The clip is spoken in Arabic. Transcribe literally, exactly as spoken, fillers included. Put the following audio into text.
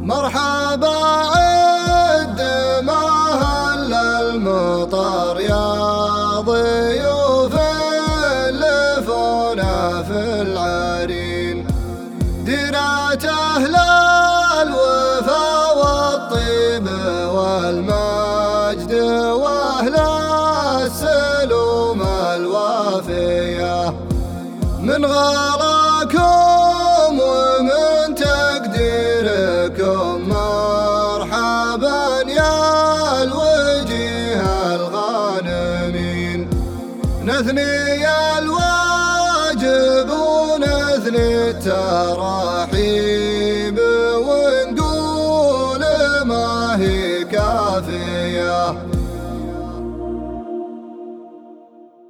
مرحبا عد ما هل المطر يا ضيوف لفونا في العرين، ديرات أهل الوفا والطيب والمجد وأهل السلوم الوافية، من غلاكم ومن تقديركم مرحبا يا الوجيه الغانمين. نثني الواجب ونثني التراحيب ونقول ما هي كافية،